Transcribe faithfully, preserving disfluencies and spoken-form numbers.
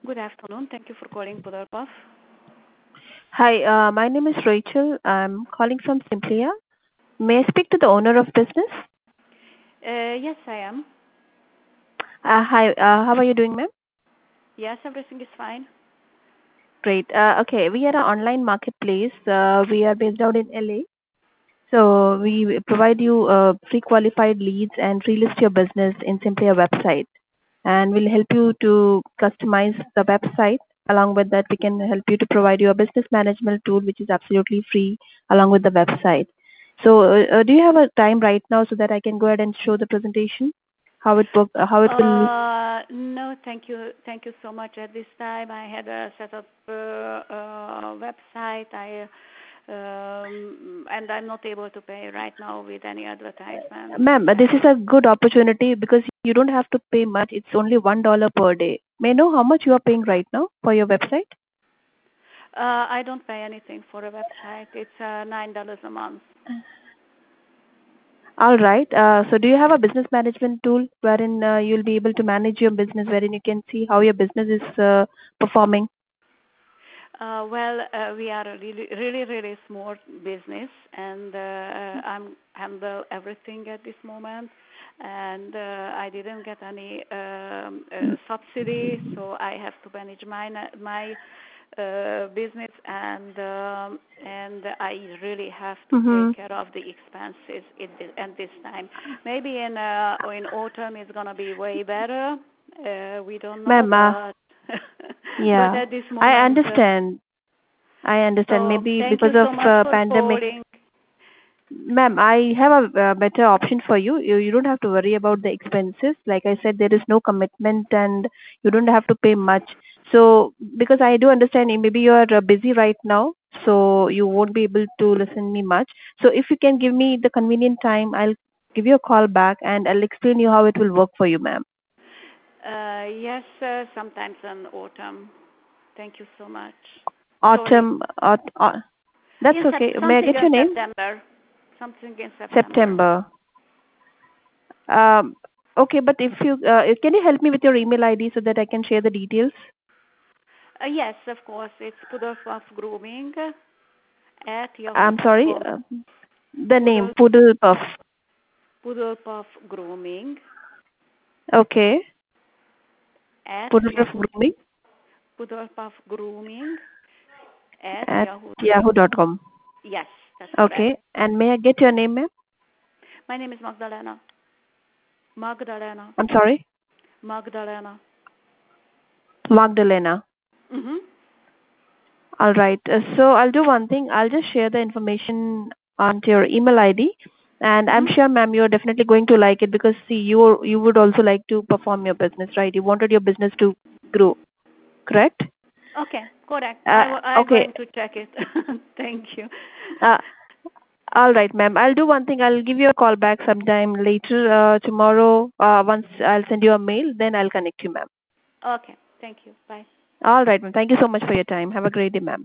Good afternoon. Thank you for calling Pudar. Hi, uh, my name is Rachel. I'm calling from Simplia. May I speak to the owner of business? Uh, yes, I am. Uh, hi, uh, how are you doing, ma'am? Yes, everything is fine. Great. Uh, okay, we are an online marketplace. Uh, we are based out in L A. So we provide you uh, pre-qualified leads and relist your business in Simplia website. And we'll help you to customize the website. Along with that, we can help you to provide you a business management tool, which is absolutely free, along with the website. So, uh, uh, do you have a time right now so that I can go ahead and show the presentation, how it work, uh, how it will? Uh, no, thank you. Thank you so much. At this time, I had a set up uh, uh, website. I um, and I'm not able to pay right now with any advertisement. Ma'am, this is Uh, a good opportunity because you don't have to pay much. It's only one dollar per day. May I know how much you are paying right now for your website? uh, I don't pay anything for a website. It's uh, nine dollars a month. All right. Uh, so do you have a business management tool wherein uh, you'll be able to manage your business, wherein you can see how your business is uh, performing? Uh, well, uh, we are a really, really, really small business, and uh, I'm handle everything at this moment. And uh, I didn't get any um, uh, subsidy, so I have to manage my my uh, business, and um, and I really have to Mm-hmm. take care of the expenses at this, at this time. Maybe in uh, in autumn it's gonna be way better. Uh, we don't know, Ma'am, uh, but but yeah, at this I moment. Uh, understand. I understand. so Maybe thank because you of so much uh, for pandemic. calling. Ma'am, I have a uh, better option for you. you. You don't have to worry about the expenses. Like I said, there is no commitment and you don't have to pay much. So, because I do understand you- maybe you are uh, busy right now, so you won't be able to listen me much. So, if you can give me the convenient time, I'll give you a call back and I'll explain you how it will work for you, ma'am. Uh, yes, uh, sometimes in autumn. Thank you so much. Sorry. Autumn, aut- au- that's In okay. sep- May I something get in your name? September. Something in September. September. Um, okay, but if you uh, can you help me with your email I D so that I can share the details? Uh, yes, of course. It's Pudolf Grooming at yahoo I'm dot sorry, com. uh, the name Pudol Poodle Puff. Pudolpuff Grooming Okay, at Poodle Puff yahoo Grooming Pudolpuff Grooming at at yahoo. yahoo dot com. Yes, that's correct. Okay, and may I get your name, ma'am? My name is Magdalena. Magdalena. I'm sorry, Magdalena. Magdalena. Mhm. All right. Uh, so I'll do one thing. I'll just share the information onto your email I D, and I'm Mhm. sure, ma'am, you're definitely going to like it because see, you you would also like to perform your business, right? You wanted your business to grow, correct? Okay, correct. I Uh, w- I'm okay. going to check it. Thank you. Uh, all right, ma'am. I'll do one thing. I'll give you a call back sometime later uh, tomorrow. Uh, once I'll send you a mail, then I'll connect you, ma'am. Okay, thank you. Bye. All right, ma'am. Thank you so much for your time. Have a great day, ma'am.